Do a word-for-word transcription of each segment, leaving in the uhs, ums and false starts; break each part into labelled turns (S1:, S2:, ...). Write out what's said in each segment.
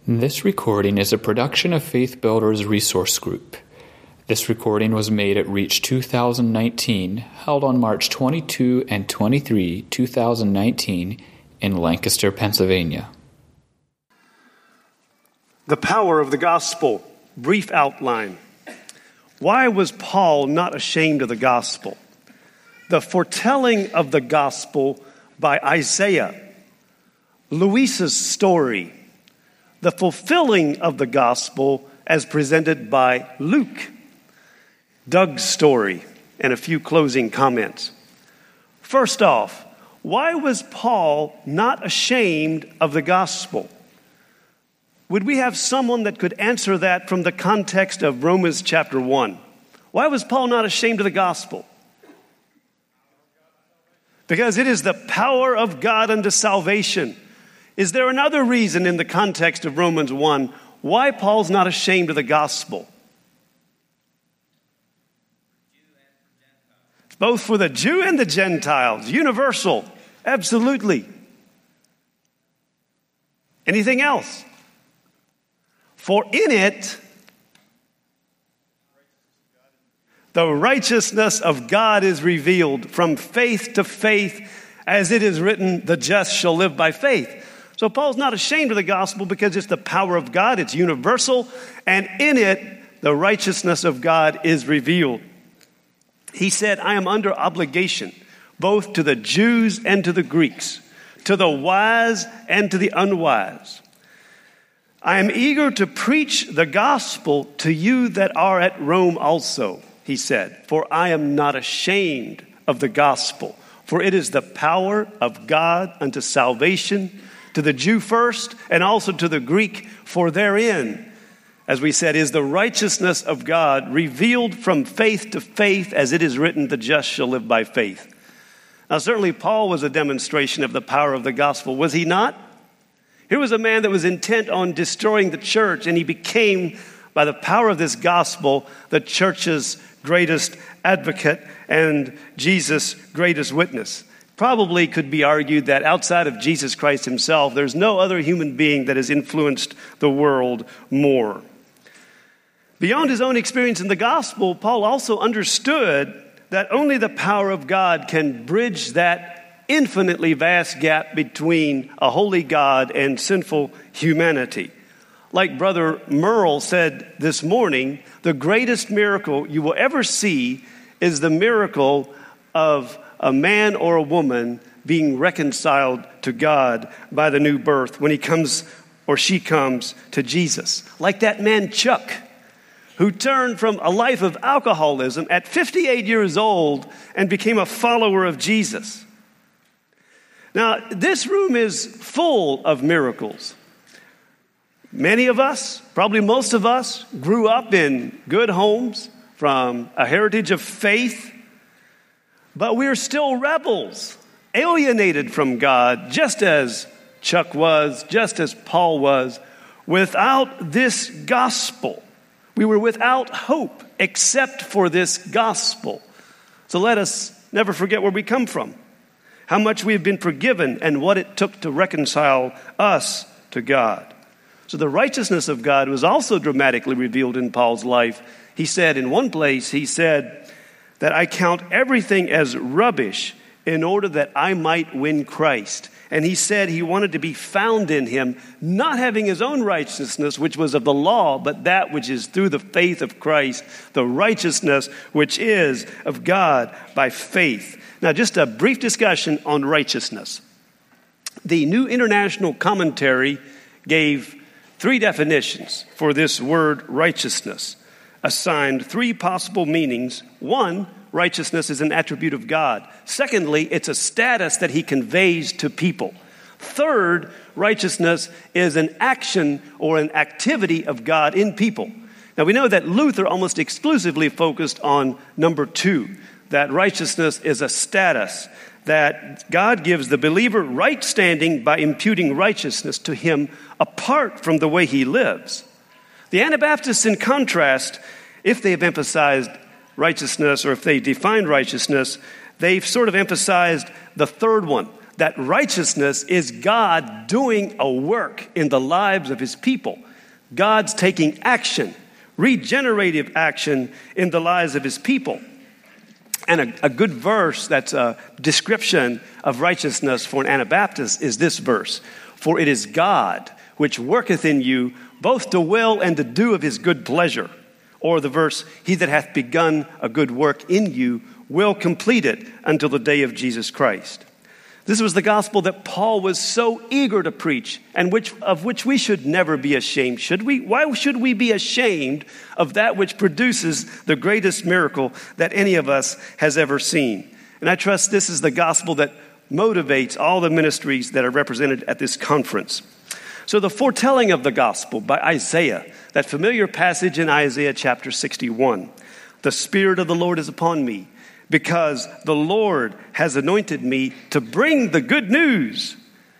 S1: This recording is a production of Faith Builders Resource Group. This recording was made at Reach two thousand nineteen, held on March twenty-second and twenty-third, two thousand nineteen, in Lancaster, Pennsylvania.
S2: The power of the gospel. Brief outline. Why was Paul not ashamed of the gospel? The foretelling of the gospel by Isaiah. Louisa's story. The fulfilling of the gospel as presented by Luke. Doug's story, and a few closing comments. First off, why was Paul not ashamed of the gospel? Would we have someone that could answer that from the context of Romans chapter one? Why was Paul not ashamed of the gospel? Because it is the power of God unto salvation. Is there another reason in the context of Romans one why Paul's not ashamed of the gospel? It's both for the Jew and the Gentiles, universal, absolutely. Anything else? For in it, the righteousness of God is revealed from faith to faith, as it is written, the just shall live by faith. So Paul's not ashamed of the gospel because it's the power of God, it's universal, and in it, the righteousness of God is revealed. He said, I am under obligation, both to the Jews and to the Greeks, to the wise and to the unwise. I am eager to preach the gospel to you that are at Rome also, he said, for I am not ashamed of the gospel, for it is the power of God unto salvation, to the Jew first, and also to the Greek, for therein, as we said, is the righteousness of God revealed from faith to faith, as it is written, the just shall live by faith. Now, certainly Paul was a demonstration of the power of the gospel, was he not? Here was a man that was intent on destroying the church, and he became, by the power of this gospel, the church's greatest advocate and Jesus' greatest witness. Probably could be argued that outside of Jesus Christ himself, there's no other human being that has influenced the world more. Beyond his own experience in the gospel, Paul also understood that only the power of God can bridge that infinitely vast gap between a holy God and sinful humanity. Like Brother Merle said this morning, the greatest miracle you will ever see is the miracle of a man or a woman being reconciled to God by the new birth when he comes or she comes to Jesus. Like that man Chuck, who turned from a life of alcoholism at fifty-eight years old and became a follower of Jesus. Now, this room is full of miracles. Many of us, probably most of us, grew up in good homes from a heritage of faith, but we're still rebels, alienated from God, just as Chuck was, just as Paul was, without this gospel. We were without hope except for this gospel. So let us never forget where we come from, how much we have been forgiven, and what it took to reconcile us to God. So the righteousness of God was also dramatically revealed in Paul's life. He said in one place, he said that I count everything as rubbish in order that I might win Christ. And he said he wanted to be found in him, not having his own righteousness, which was of the law, but that which is through the faith of Christ, the righteousness which is of God by faith. Now, just a brief discussion on righteousness. The New International Commentary gave three definitions for this word righteousness, assigned three possible meanings. One, righteousness is an attribute of God. Secondly, it's a status that he conveys to people. Third, righteousness is an action or an activity of God in people. Now, we know that Luther almost exclusively focused on number two, that righteousness is a status, that God gives the believer right standing by imputing righteousness to him apart from the way he lives. The Anabaptists, in contrast, if they have emphasized righteousness or if they define righteousness, they've sort of emphasized the third one, that righteousness is God doing a work in the lives of his people. God's taking action, regenerative action in the lives of his people. And a, a good verse that's a description of righteousness for an Anabaptist is this verse. For it is God which worketh in you both to will and to do of his good pleasure. Or the verse, he that hath begun a good work in you will complete it until the day of Jesus Christ. This was the gospel that Paul was so eager to preach, and which of which we should never be ashamed. Should we? Why should we be ashamed of that which produces the greatest miracle that any of us has ever seen? And I trust this is the gospel that motivates all the ministries that are represented at this conference. So the foretelling of the gospel by Isaiah, that familiar passage in Isaiah chapter sixty-one. The Spirit of the Lord is upon me, because the Lord has anointed me to bring the good news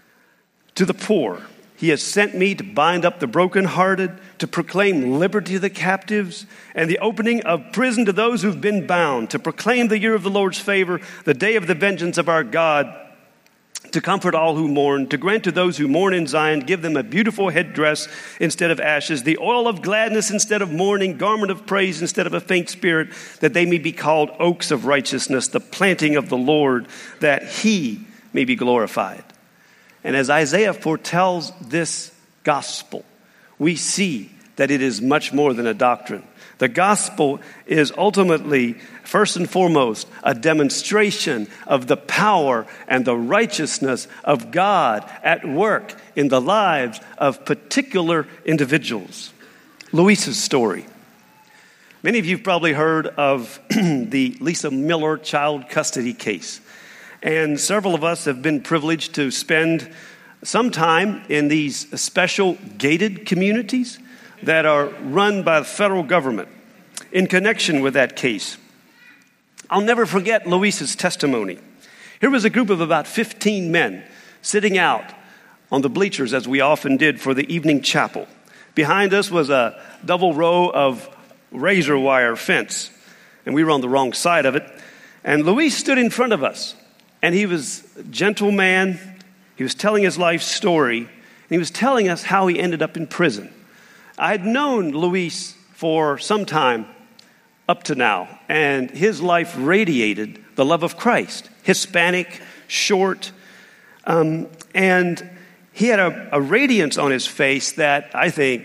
S2: to the poor. He has sent me to bind up the brokenhearted, to proclaim liberty to the captives, and the opening of prison to those who've been bound, to proclaim the year of the Lord's favor, the day of the vengeance of our God, to comfort all who mourn, to grant to those who mourn in Zion, give them a beautiful headdress instead of ashes, the oil of gladness instead of mourning, garment of praise instead of a faint spirit, that they may be called oaks of righteousness, the planting of the Lord, that he may be glorified. And as Isaiah foretells this gospel, we see that it is much more than a doctrine. The gospel is ultimately, first and foremost, a demonstration of the power and the righteousness of God at work in the lives of particular individuals. Luis's story. Many of you have probably heard of the Lisa Miller child custody case. And several of us have been privileged to spend some time in these special gated communities that are run by the federal government in connection with that case. I'll never forget Luis's testimony. Here was a group of about fifteen men sitting out on the bleachers, as we often did for the evening chapel. Behind us was a double row of razor wire fence, and we were on the wrong side of it. And Luis stood in front of us, and he was a gentle man. He was telling his life story, and he was telling us how he ended up in prison. I had known Luis for some time up to now, and his life radiated the love of Christ. Hispanic, short, um, and he had a, a radiance on his face that I think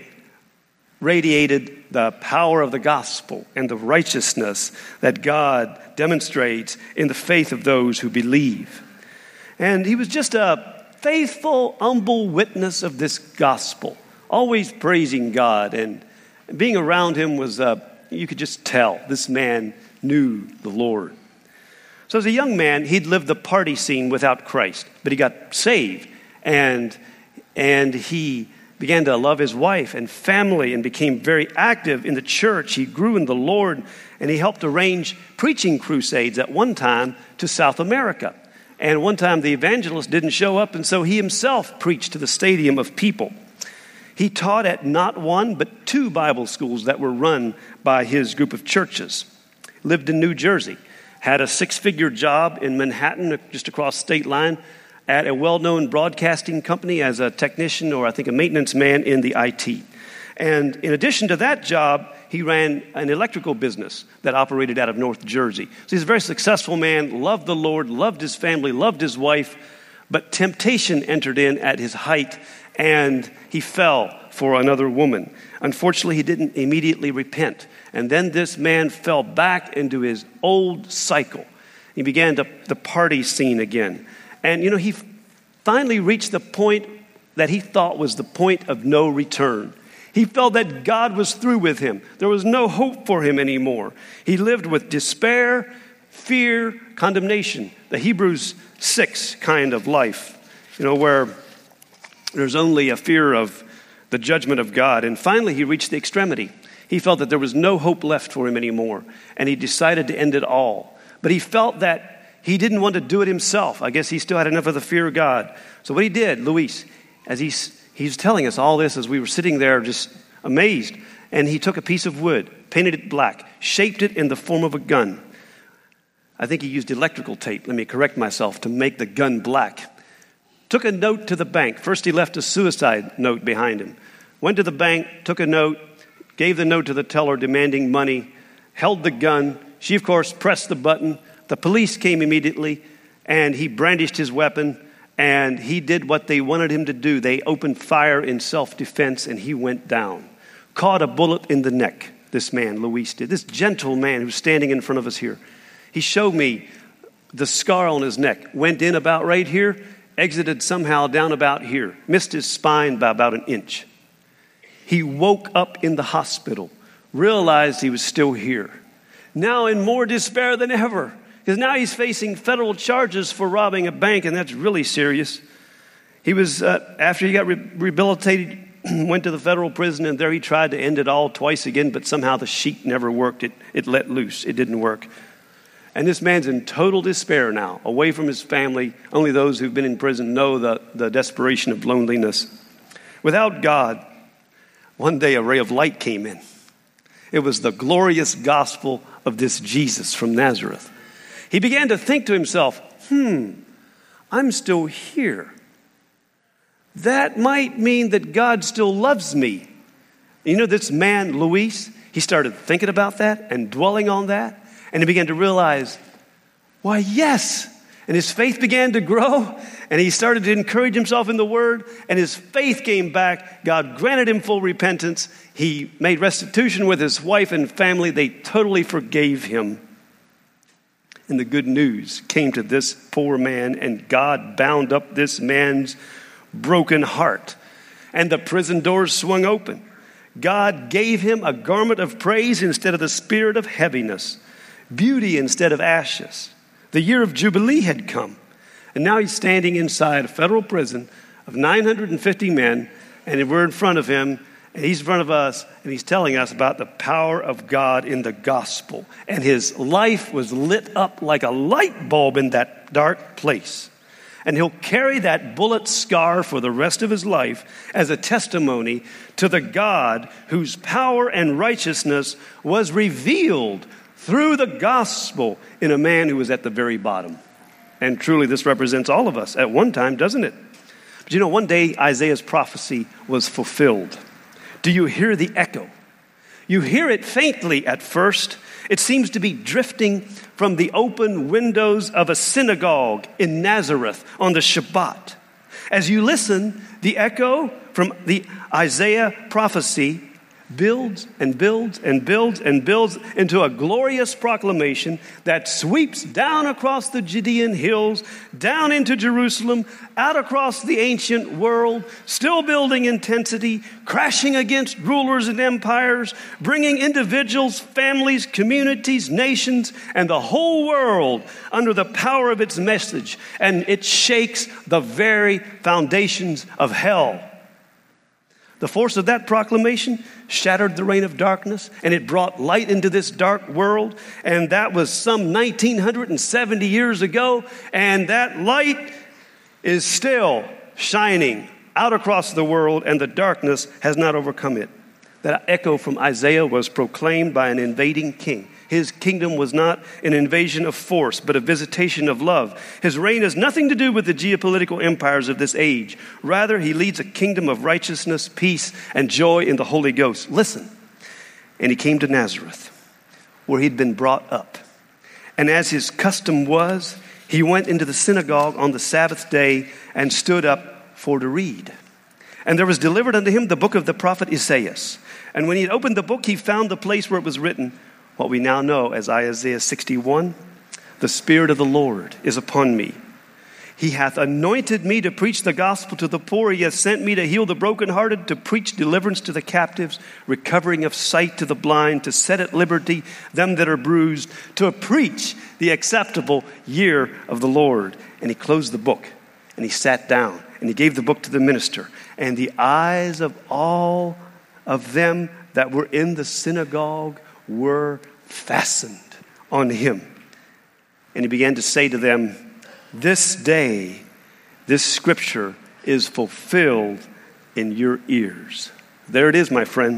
S2: radiated the power of the gospel and the righteousness that God demonstrates in the faith of those who believe. And he was just a faithful, humble witness of this gospel, always praising God, and being around him was, uh, you could just tell this man knew the Lord. So as a young man, he'd lived the party scene without Christ, but he got saved, and and he began to love his wife and family and became very active in the church. He grew in the Lord, and he helped arrange preaching crusades at one time to South America. And one time the evangelist didn't show up, and so he himself preached to the stadium of people. He taught at not one, but two Bible schools that were run by his group of churches. Lived in New Jersey. Had a six-figure job in Manhattan, just across state line, at a well-known broadcasting company as a technician or I think a maintenance man in the I T. And in addition to that job, he ran an electrical business that operated out of North Jersey. So he's a very successful man, loved the Lord, loved his family, loved his wife, but temptation entered in at his height, and he fell for another woman. Unfortunately, he didn't immediately repent. And then this man fell back into his old cycle. He began to, the party scene again. And, you know, he finally reached the point that he thought was the point of no return. He felt that God was through with him. There was no hope for him anymore. He lived with despair, fear, condemnation, the Hebrews six kind of life, you know, where there's only a fear of the judgment of God. And finally, he reached the extremity. He felt that there was no hope left for him anymore, and he decided to end it all. But he felt that he didn't want to do it himself. I guess he still had enough of the fear of God. So what he did, Luis, as he's, he's telling us all this as we were sitting there just amazed, and he took a piece of wood, painted it black, shaped it in the form of a gun. I think he used electrical tape, let me correct myself, to make the gun black. took a note to the bank. First, he left a suicide note behind him. Went to the bank, took a note, gave the note to the teller demanding money, held the gun. She, of course, pressed the button. The police came immediately, and he brandished his weapon, and he did what they wanted him to do. They opened fire in self-defense, and he went down. Caught a bullet in the neck, this man, Luis did. This gentle man who's standing in front of us here. He showed me the scar on his neck. Went in about right here, exited somehow down about here. Missed his spine by about an inch. He woke up in the hospital, realized he was still here. Now in more despair than ever, because now he's facing federal charges for robbing a bank, and that's really serious. He was, uh, after he got re- rehabilitated, went to the federal prison, and there he tried to end it all twice again, but somehow the sheet never worked. It, it let loose. It didn't work. And this man's in total despair now, away from his family. Only those who've been in prison know the, the desperation of loneliness. Without God, one day a ray of light came in. It was the glorious gospel of this Jesus from Nazareth. He began to think to himself, hmm, I'm still here. That might mean that God still loves me. You know, this man, Luis, he started thinking about that and dwelling on that. And he began to realize, why, yes. And his faith began to grow. And he started to encourage himself in the word. And his faith came back. God granted him full repentance. He made restitution with his wife and family. They totally forgave him. And the good news came to this poor man. And God bound up this man's broken heart. And the prison doors swung open. God gave him a garment of praise instead of the spirit of heaviness. Beauty instead of ashes. The year of Jubilee had come. And now he's standing inside a federal prison of nine hundred fifty men. And we're in front of him. And he's in front of us. And he's telling us about the power of God in the gospel. And his life was lit up like a light bulb in that dark place. And he'll carry that bullet scar for the rest of his life as a testimony to the God whose power and righteousness was revealed through the gospel in a man who was at the very bottom. And truly, this represents all of us at one time, doesn't it? But you know, one day Isaiah's prophecy was fulfilled. Do you hear the echo? You hear it faintly at first. It seems to be drifting from the open windows of a synagogue in Nazareth on the Shabbat. As you listen, the echo from the Isaiah prophecy builds and builds and builds and builds into a glorious proclamation that sweeps down across the Judean hills, down into Jerusalem, out across the ancient world, still building intensity, crashing against rulers and empires, bringing individuals, families, communities, nations, and the whole world under the power of its message. And it shakes the very foundations of hell. The force of that proclamation shattered the reign of darkness, and it brought light into this dark world. And that was some nineteen seventy years ago. And that light is still shining out across the world, and the darkness has not overcome it. That echo from Isaiah was proclaimed by an invading king. His kingdom was not an invasion of force, but a visitation of love. His reign has nothing to do with the geopolitical empires of this age. Rather, he leads a kingdom of righteousness, peace, and joy in the Holy Ghost. Listen. And he came to Nazareth, where he'd been brought up. And as his custom was, he went into the synagogue on the Sabbath day and stood up for to read. And there was delivered unto him the book of the prophet Isaiah. And when he had opened the book, he found the place where it was written, what we now know as Isaiah sixty-one, the Spirit of the Lord is upon me. He hath anointed me to preach the gospel to the poor. He hath sent me to heal the brokenhearted, to preach deliverance to the captives, recovering of sight to the blind, to set at liberty them that are bruised, to preach the acceptable year of the Lord. And he closed the book, and he sat down, and he gave the book to the minister. And the eyes of all of them that were in the synagogue were fastened on him. And he began to say to them, this day, this scripture is fulfilled in your ears. There it is, my friends.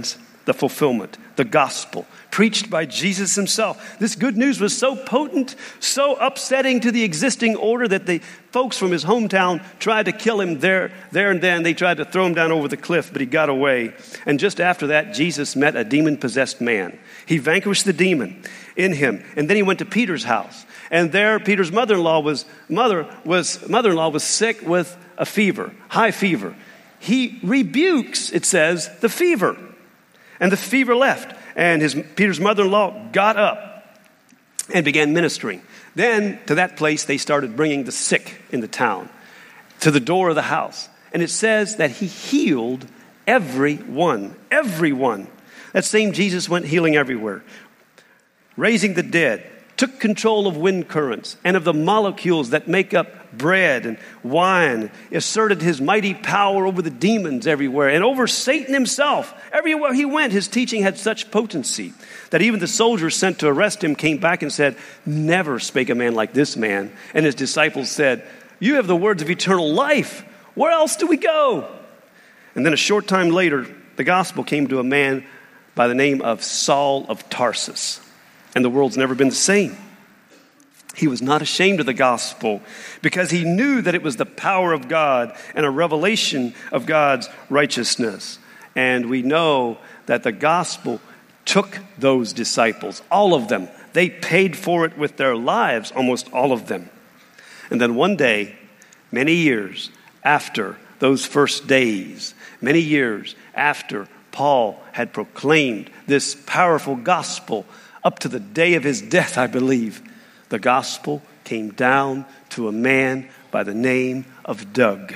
S2: the fulfillment, the gospel, preached by Jesus himself. This good news was so potent, so upsetting to the existing order that the folks from his hometown tried to kill him there, there and then. They tried to throw him down over the cliff, but he got away. And just after that, Jesus met a demon-possessed man. He vanquished the demon in him, and then he went to Peter's house. And there, Peter's mother-in-law was mother was mother-in-law was sick with a fever, high fever. He rebukes, it says, the fever. And the fever left. And his Peter's mother-in-law got up and began ministering. Then to that place they started bringing the sick in the town to the door of the house. And it says that he healed everyone. Everyone. That same Jesus went healing everywhere. Raising the dead. Took control of wind currents and of the molecules that make up bread and wine, asserted his mighty power over the demons everywhere and over Satan himself. Everywhere he went, his teaching had such potency that even the soldiers sent to arrest him came back and said, "Never spake a man like this man." And his disciples said, "You have the words of eternal life. Where else do we go?" And then a short time later, the gospel came to a man by the name of Saul of Tarsus. And the world's never been the same. He was not ashamed of the gospel because he knew that it was the power of God and a revelation of God's righteousness. And we know that the gospel took those disciples, all of them. They paid for it with their lives, almost all of them. And then one day, many years after those first days, many years after Paul had proclaimed this powerful gospel, up to the day of his death, I believe, the gospel came down to a man by the name of Doug.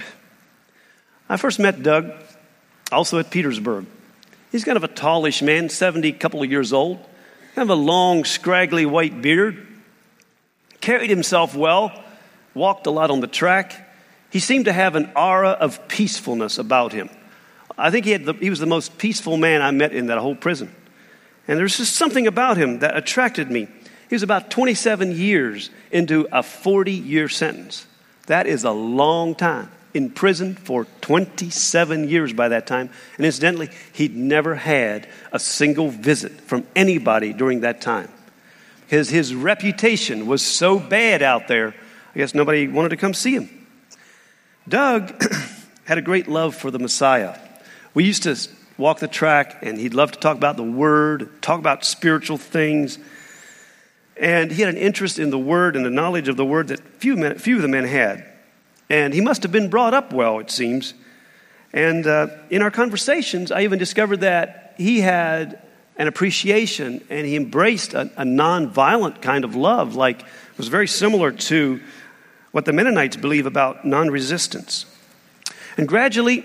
S2: I first met Doug also at Petersburg. He's kind of a tallish man, seventy, couple of years old, kind of a long, scraggly white beard, carried himself well, walked a lot on the track. He seemed to have an aura of peacefulness about him. I think he had the, he was the most peaceful man I met in that whole prison. And there's just something about him that attracted me. He was about twenty-seven years into a forty-year sentence. That is a long time. In prison for twenty-seven years by that time. And incidentally, he'd never had a single visit from anybody during that time. Because his reputation was so bad out there, I guess nobody wanted to come see him. Doug had a great love for the Messiah. We used to walk the track, and he'd love to talk about the Word, talk about spiritual things. And he had an interest in the Word and the knowledge of the Word that few men, few of the men had. And he must have been brought up well, it seems. And uh, in our conversations, I even discovered that he had an appreciation, and he embraced a, a non-violent kind of love, like it was very similar to what the Mennonites believe about non-resistance. And gradually,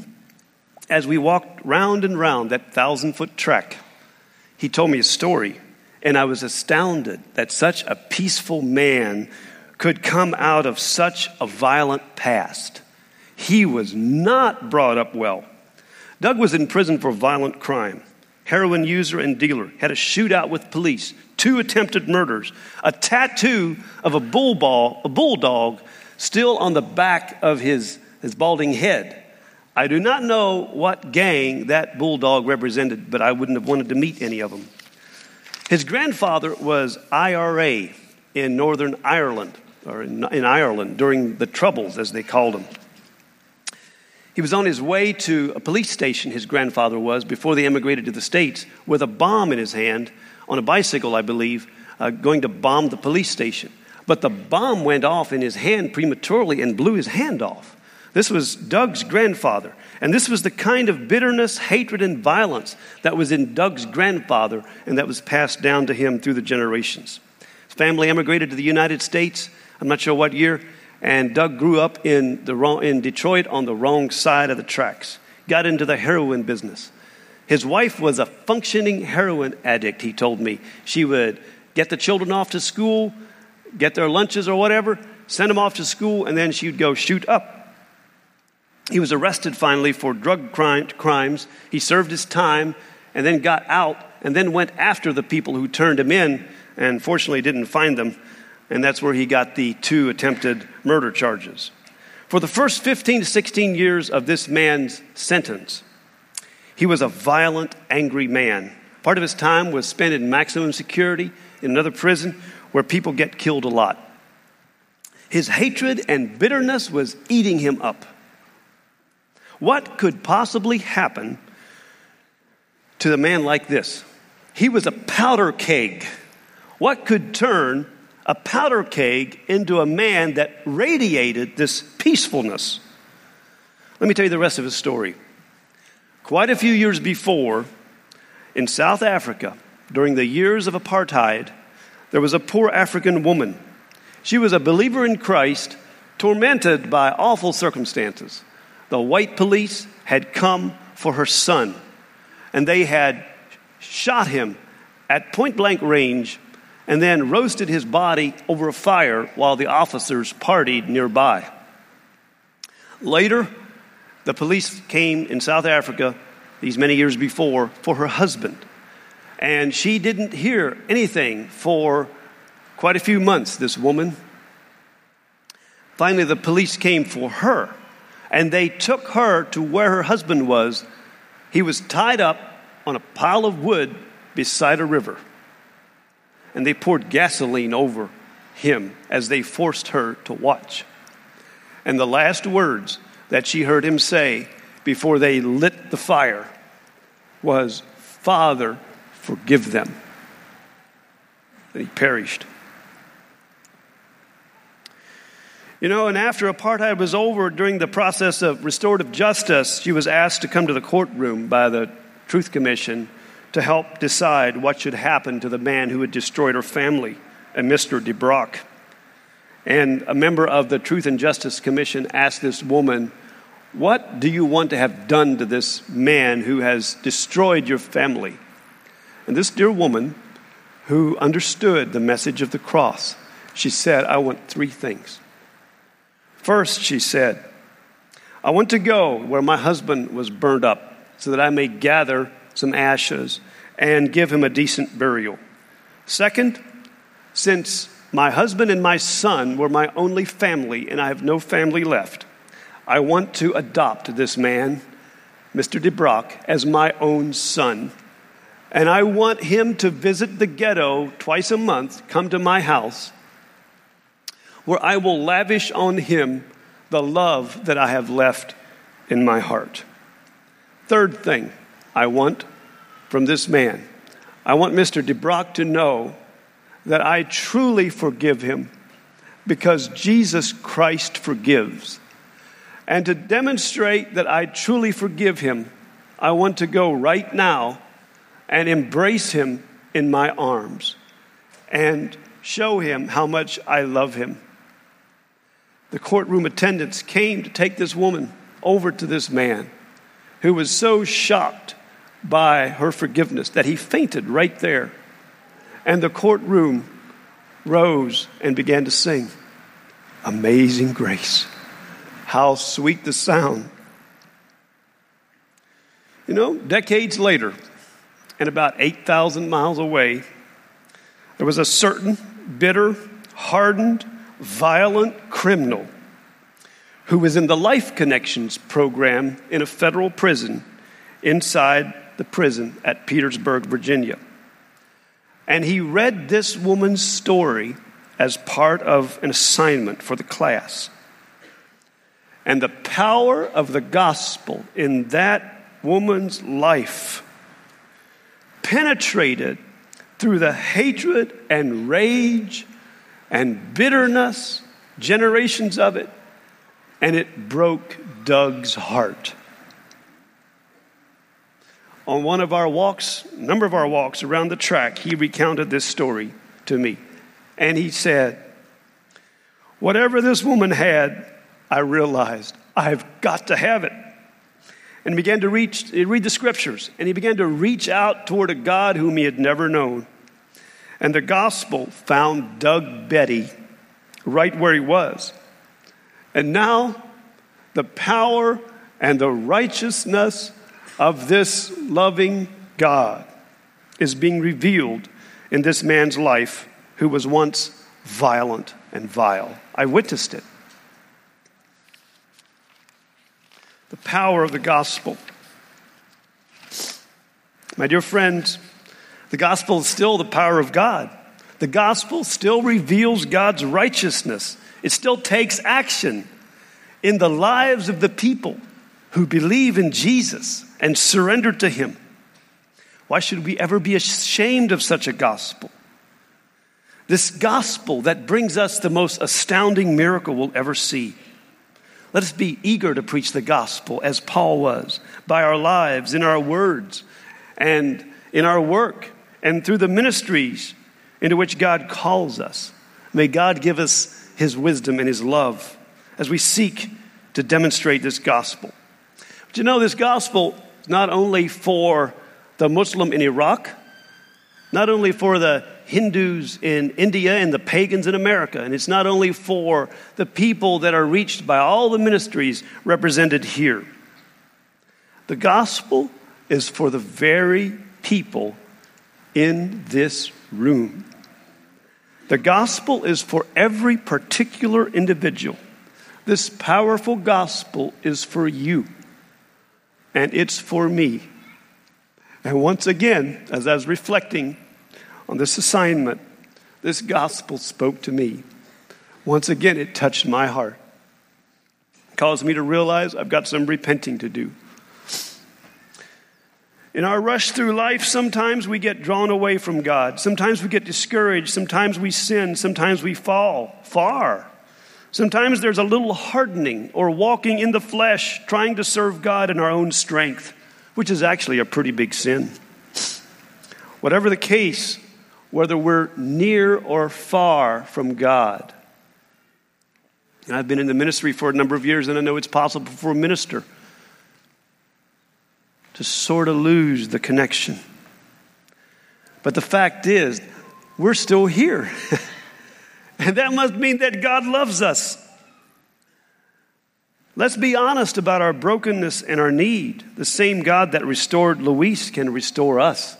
S2: as we walked round and round that thousand-foot trek, he told me a story, and I was astounded that such a peaceful man could come out of such a violent past. He was not brought up well. Doug was in prison for violent crime, heroin user and dealer, had a shootout with police, two attempted murders, a tattoo of a bull ball, a bulldog still on the back of his, his balding head. I do not know what gang that bulldog represented, but I wouldn't have wanted to meet any of them. His grandfather was I R A in Northern Ireland, or in, in Ireland during the Troubles, as they called them. He was on his way to a police station, his grandfather was, before they emigrated to the States, with a bomb in his hand, on a bicycle, I believe, uh, going to bomb the police station. But the bomb went off in his hand prematurely and blew his hand off. This was Doug's grandfather. And this was the kind of bitterness, hatred, and violence that was in Doug's grandfather and that was passed down to him through the generations. His family emigrated to the United States, I'm not sure what year, and Doug grew up in, the wrong, in Detroit on the wrong side of the tracks, got into the heroin business. His wife was a functioning heroin addict, he told me. She would get the children off to school, get their lunches or whatever, send them off to school, and then she would go shoot up. He was arrested finally for drug crime, crimes. He served his time and then got out and then went after the people who turned him in and fortunately didn't find them. And that's where he got the two attempted murder charges. For the first fifteen to sixteen years of this man's sentence, He was a violent, angry man. Part of his time was spent in maximum security in another prison where people get killed a lot. His hatred and bitterness was eating him up. What could possibly happen to a man like this? He was a powder keg. What could turn a powder keg into a man that radiated this peacefulness? Let me tell you the rest of his story. Quite a few years before, in South Africa, during the years of apartheid, there was a poor African woman. She was a believer in Christ, tormented by awful circumstances. The white police had come for her son, and they had shot him at point-blank range and then roasted his body over a fire while the officers partied nearby. Later, the police came in South Africa, these many years before, for her husband. And she didn't hear anything for quite a few months, this woman. Finally, the police came for her, and they took her to where her husband was. He was tied up on a pile of wood beside a river. And they poured gasoline over him as they forced her to watch. And the last words that she heard him say before they lit the fire was, "Father, forgive them." And he perished. You know, and after apartheid was over, during the process of restorative justice, she was asked to come to the courtroom by the Truth Commission to help decide what should happen to the man who had destroyed her family, and Mister DeBrock. And a member of the Truth and Justice Commission asked this woman, "What do you want to have done to this man who has destroyed your family?" And this dear woman, who understood the message of the cross, she said, "I want three things." First, she said, "I want to go where my husband was burned up so that I may gather some ashes and give him a decent burial. Second, since my husband and my son were my only family and I have no family left, I want to adopt this man, Mister DeBrock, as my own son. And I want him to visit the ghetto twice a month, come to my house, where I will lavish on him the love that I have left in my heart. Third thing I want from this man, I want Mister DeBrock to know that I truly forgive him because Jesus Christ forgives. And to demonstrate that I truly forgive him, I want to go right now and embrace him in my arms and show him how much I love him." The courtroom attendants came to take this woman over to this man who was so shocked by her forgiveness that he fainted right there. And the courtroom rose and began to sing, "Amazing Grace, how sweet the sound." You know, decades later, and about eight thousand miles away, there was a certain bitter, hardened, violent criminal who was in the Life Connections program in a federal prison inside the prison at Petersburg, Virginia. And he read this woman's story as part of an assignment for the class. And the power of the gospel in that woman's life penetrated through the hatred and rage and bitterness, generations of it, and it broke Doug's heart. On one of our walks, a number of our walks around the track, he recounted this story to me. And he said, "Whatever this woman had, I realized I've got to have it." And he began to reach, read the scriptures, and he began to reach out toward a God whom he had never known. And the gospel found Doug Betty right where he was. And now the power and the righteousness of this loving God is being revealed in this man's life who was once violent and vile. I witnessed it. The power of the gospel. My dear friends, the gospel is still the power of God. The gospel still reveals God's righteousness. It still takes action in the lives of the people who believe in Jesus and surrender to him. Why should we ever be ashamed of such a gospel? This gospel that brings us the most astounding miracle we'll ever see. Let us be eager to preach the gospel as Paul was, by our lives, in our words, and in our work, and through the ministries into which God calls us. May God give us his wisdom and his love as we seek to demonstrate this gospel. But you know, this gospel is not only for the Muslim in Iraq, not only for the Hindus in India and the pagans in America, and it's not only for the people that are reached by all the ministries represented here. The gospel is for the very people in this room. The gospel is for every particular individual. This powerful gospel is for you, and it's for me. And once again, as I was reflecting on this assignment, this gospel spoke to me. Once again, it touched my heart. It caused me to realize I've got some repenting to do. In our rush through life, sometimes we get drawn away from God. Sometimes we get discouraged. Sometimes we sin. Sometimes we fall far. Sometimes there's a little hardening or walking in the flesh, trying to serve God in our own strength, which is actually a pretty big sin. Whatever the case, whether we're near or far from God. And I've been in the ministry for a number of years, and I know it's possible for a minister to sort of lose the connection. But the fact is, we're still here. And that must mean that God loves us. Let's be honest about our brokenness and our need. The same God that restored Luis can restore us.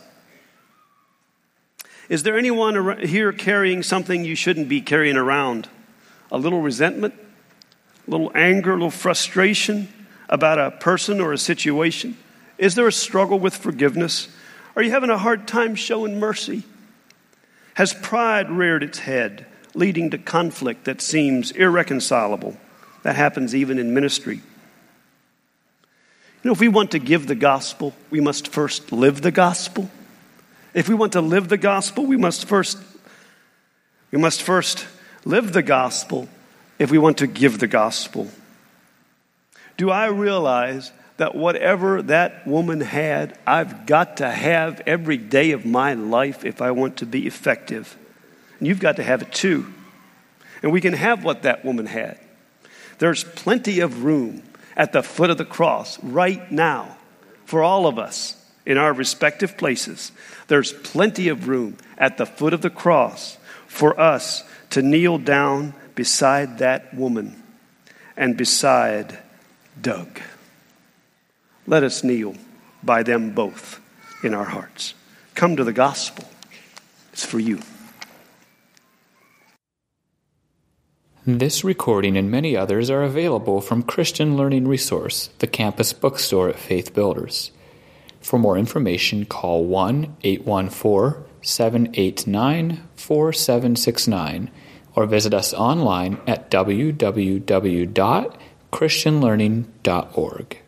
S2: Is there anyone here carrying something you shouldn't be carrying around? A little resentment, a little anger, a little frustration about a person or a situation? Is there a struggle with forgiveness? Are you having a hard time showing mercy? Has pride reared its head, leading to conflict that seems irreconcilable? That happens even in ministry. You know, if we want to give the gospel, we must first live the gospel. If we want to live the gospel, we must first we must first live the gospel if we want to give the gospel. Do I realize that whatever that woman had, I've got to have every day of my life if I want to be effective? And you've got to have it too. And we can have what that woman had. There's plenty of room at the foot of the cross right now for all of us in our respective places. There's plenty of room at the foot of the cross for us to kneel down beside that woman and beside Doug. Let us kneel by them both in our hearts. Come to the gospel. It's for you.
S1: This recording and many others are available from Christian Learning Resource, the campus bookstore at Faith Builders. For more information, call one eight one four, seven eight nine, four seven six nine or visit us online at w w w dot christian learning dot org.